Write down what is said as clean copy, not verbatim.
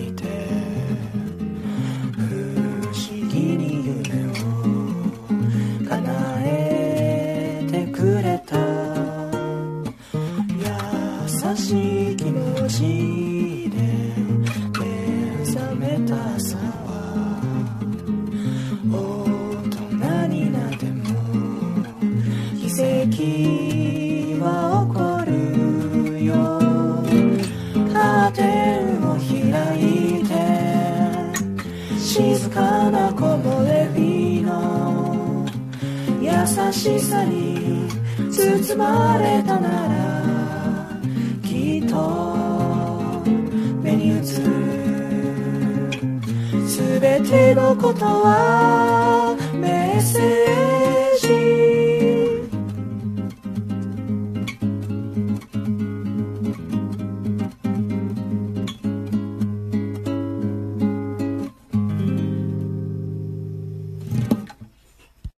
いて不思議に夢を叶えてくれた優しい気持ちで目覚めた朝は大人になっても奇跡は起こるよカーテンを開いて静かな木漏れ日の優しさに包まれたならきっと目に映るすべてのことは